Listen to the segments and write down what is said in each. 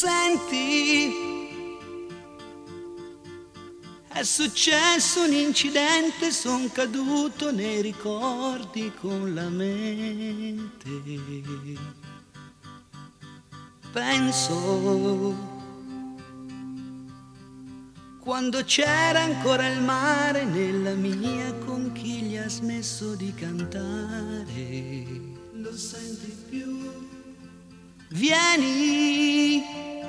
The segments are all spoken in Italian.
Senti, è successo un incidente, son caduto nei ricordi con la mente. Penso quando c'era ancora il mare nella mia conchiglia, ha smesso di cantare. Lo senti più? Vieni,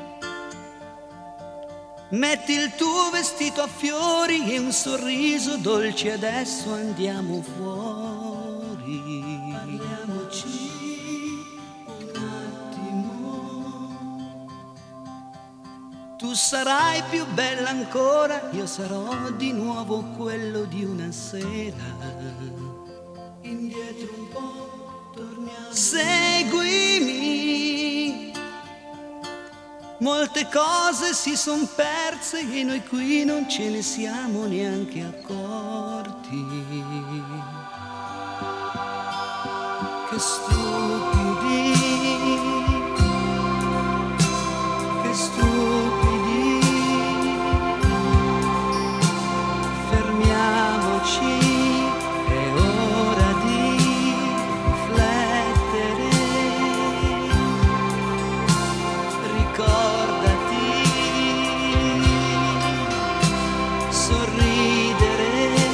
metti il tuo vestito a fiori e un sorriso dolce, adesso andiamo fuori. Parliamoci un attimo. Tu sarai più bella ancora, io sarò di nuovo quello di una sera. Indietro un po', torniamo. Seguimi. Molte cose si son perse e noi qui non ce ne siamo neanche accorti. Che stupidi, che stupidi. Fermiamoci, è ora di riflettere. Ricordati, sorridere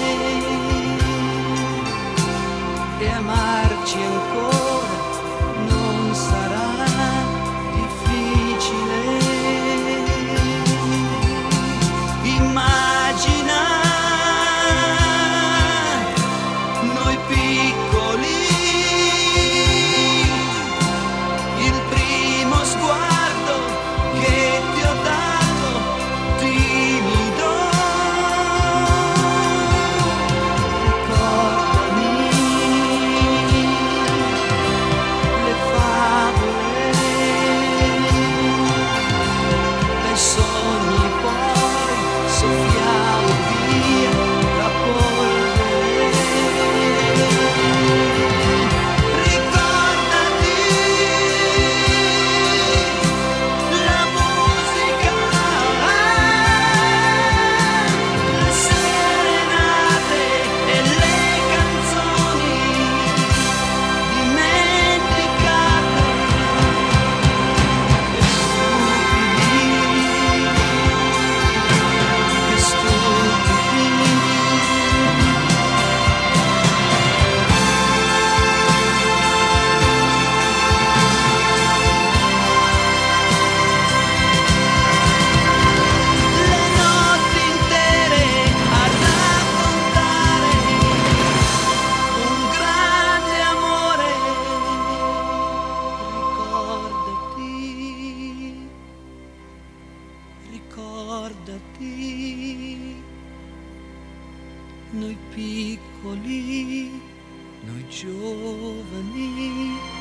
e amarci ancora non sarà difficile. Immagina noi piccoli, il primo sguardo che ti ho dato, timido. Ricordami le favole, dai sogni poi soffiamo via la polvere. Ricordati la musica, le serenate e le canzoni dimenticate. Che stupidi, le notti intere a raccontare un grande amore. Ricordati, ricordati, noi piccoli, noi giovani.